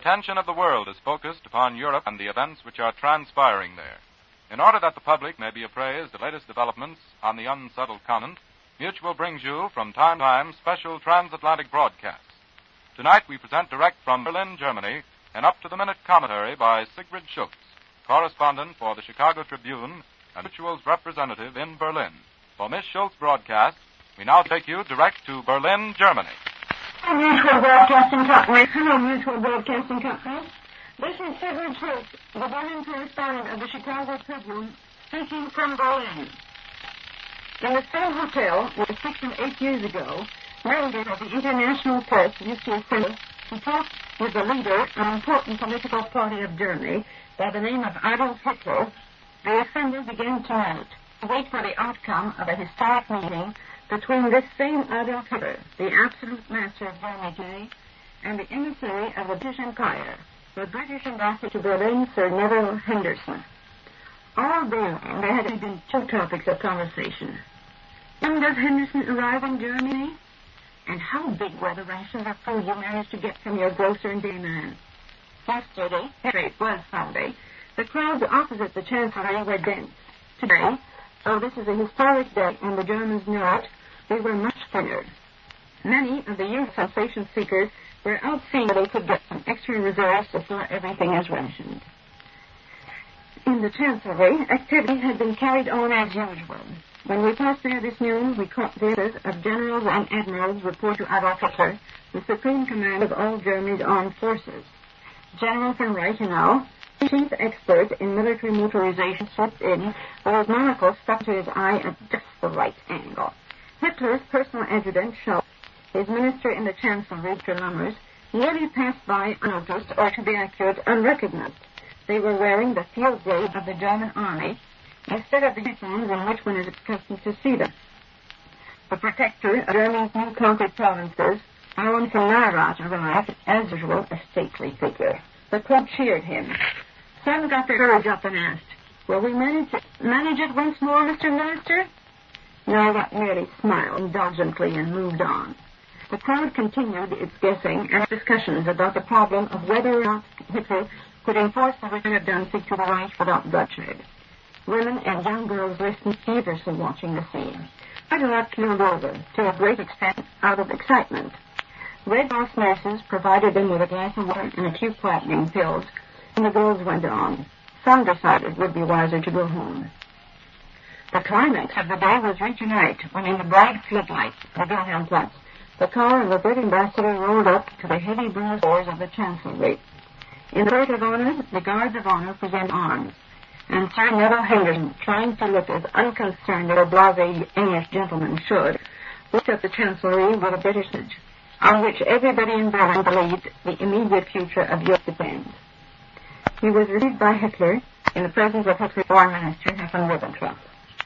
attention of the world is focused upon Europe and the events which are transpiring there. In order that the public may be apprised of the latest developments on the unsettled continent, Mutual brings you from time to time special transatlantic broadcasts. Tonight we present direct from Berlin, Germany, an up-to-the-minute commentary by Sigrid Schultz, correspondent for the Chicago Tribune and Mutual's representative in Berlin. For Miss Schultz's broadcast, we now take you direct to Berlin, Germany. Mutual Broadcasting Company. Hello, Mutual Broadcasting Company. This is Sigrid Schultz, the Berlin correspondent of the Chicago Tribune, speaking from Berlin. In the same hotel where 6 and 8 years ago, members of the international press used to assemble to talk with the leader of an important political party of Germany by the name of Adolf Hitler, the assembly began tonight to wait for the outcome of a historic meeting between this same Adolf Hitler, the absolute master of Germany today, and the emissary of the British Empire, the British ambassador to Berlin, Sir Neville Henderson. All day long, there had been two topics of conversation. When does Henderson arrive in Germany? And how big were the rations of food you managed to get from your grocer and dayman? Yesterday, it was Sunday, the crowds opposite the Chancellery were dense. Today, though this is a historic day and the Germans know it, they were much thinner. Many of the youth sensation seekers were out seeing that they could get some extra reserves before everything is rationed. In the Chancellery, activity had been carried on as usual. When we passed there this noon, we caught visitors of generals and admirals report to Adolf Hitler, the supreme command of all Germany's armed forces. General von Reichenau, chief expert in military motorization, slipped in with his monocle stuck to his eye at just the right angle. Hitler's personal adjutant, Schultz, his minister in the Chancellery, Mr. Lummers, nearly passed by unnoticed, or to be accurate, unrecognized. They were wearing the field gray of the German army instead of the uniforms in which one is accustomed to see them. The protector of Germany's new conquered provinces, Baron von Neurath, arrived, as usual, a stately figure. The crowd cheered him. Some got their courage up and asked, "Will we manage it once more, Mr. Minister?" Neurath merely smiled indulgently and moved on. The crowd continued its guessing and discussions about the problem of whether or not Hitler could enforce the return of Danzig to the Reich without bloodshed. Women and young girls listened feverishly watching the scene. Quite a lot keeled over, to a great extent out of excitement. Red Cross nurses provided them with a glass of water and a few quietening pills, and the girls went on. Some decided it would be wiser to go home. The climax of the day was reached tonight, when in the bright floodlights of Wilhelmplatz, the car of the British ambassador rolled up to the heavy brass doors of the Chancellery. In the court of honor, the guards of honor present arms, and Sir Neville Henderson, trying to look as unconcerned as a blasé English gentleman should, looked at the Chancellery with a British message, on which everybody in Berlin believed the immediate future of Europe depends. He was received by Hitler in the presence of Hitler's foreign minister, Herr von Ribbentrop.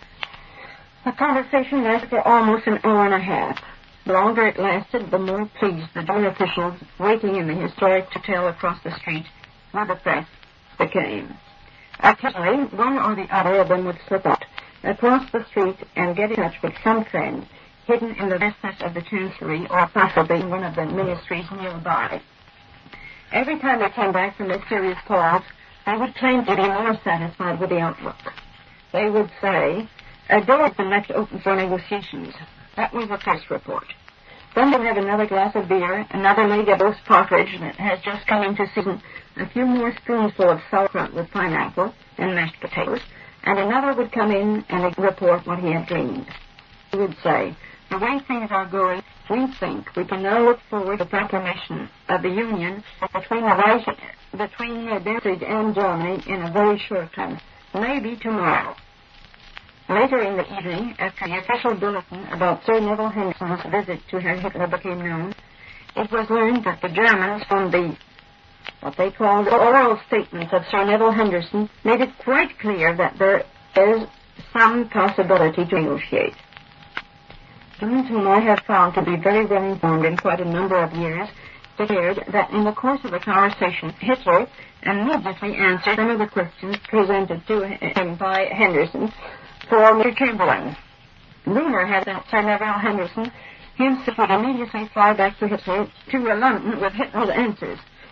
The conversation lasted for almost an hour and a half. The longer it lasted, the more pleased the German officials waiting in the historic hotel across the street with the press became. Occasionally, one or the other of them would slip out across the street and get in touch with some friend hidden in the vastness of the Chancellery or possibly in one of the ministries nearby. Every time they came back from their serious calls, they would claim to be more satisfied with the outlook. They would say, "A door has been left open for negotiations." That was the first report. Then they'd have another glass of beer, another leg of roast partridge that has just come into season, a few more spoonfuls of sauerkraut with pineapple and mashed potatoes, and another would come in and report what he had gleaned. He would say, "The way things are going, we think we can now look forward to the proclamation of the union between Danzig and Germany in a very short time, maybe tomorrow." Later in the evening, after the official bulletin about Sir Neville Henderson's visit to Herr Hitler became known, it was learned that the Germans, from what they called oral statements of Sir Neville Henderson, made it quite clear that there is some possibility to negotiate. Germans whom I have found to be very well informed in quite a number of years declared that in the course of the conversation, Hitler immediately answered some of the questions presented to him by Henderson for Mr. Chamberlain. Rumor had that Sir Neville Henderson himself would immediately fly back to Hitler, to London with Hitler's answers.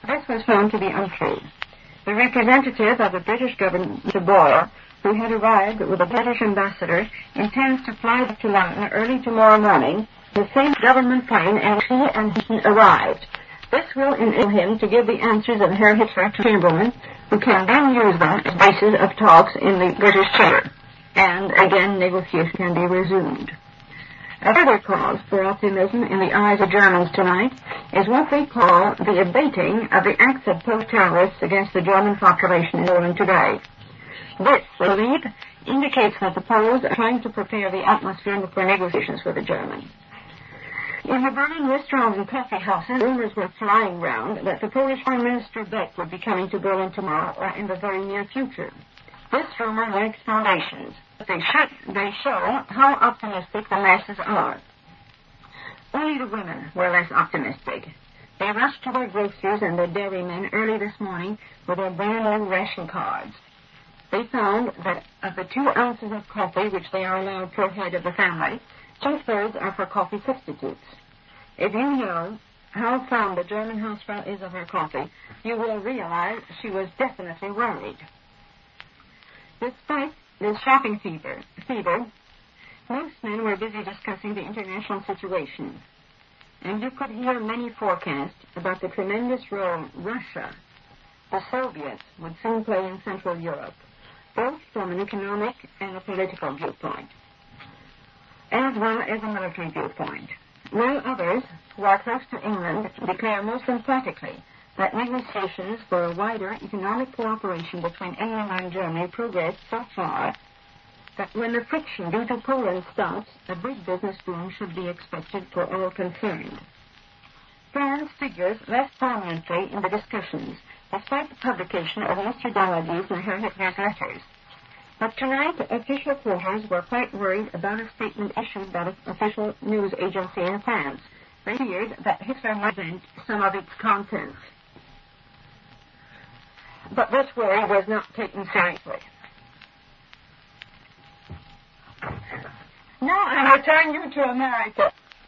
This was found to be untrue. The representative of the British government, Mr. Boyle, who had arrived with a British ambassador, intends to fly to London early tomorrow morning in the same government plane in which he and Heaton arrived. This will enable him to give the answers of Herr Hitler to Chamberlain, who can then use them as basis of talks in the British Chamber. And again, negotiation can be resumed. A further cause for optimism in the eyes of Germans tonight is what they call the abating of the acts of post-terrorists against the German population in Poland today. This, I believe, indicates that the Poles are trying to prepare the atmosphere for negotiations with the Germans. In the Berlin restaurants and coffee houses, rumors were flying round that the Polish Foreign Minister Beck would be coming to Berlin tomorrow or in the very near future. This rumor lacks foundations, but they show how optimistic the masses are. Only the women were less optimistic. They rushed to their grocers and their dairymen early this morning with their brand new ration cards. They found that of the 2 ounces of coffee which they are allowed per head of the family, 2/3 are for coffee substitutes. If you know how fond the German housefrau is of her coffee, you will realize she was definitely worried. Despite this shopping fever, most men were busy discussing the international situation, and you could hear many forecasts about the tremendous role Russia, the Soviets, would soon play in Central Europe, both from an economic and a political viewpoint, as well as a military viewpoint, while others, who are close to England, declare most emphatically that negotiations for a wider economic cooperation between England and Germany progressed so far that when the friction due to Poland stops, a big business boom should be expected for all concerned. France figures less prominently in the discussions, despite the publication of Mr. Dallady's and Herr Hitler's letters. But tonight, official quarters were quite worried about a statement issued by the official news agency in France. They feared that Hitler might vent some of its contents. But this worry was not taken seriously. Now I return you to America.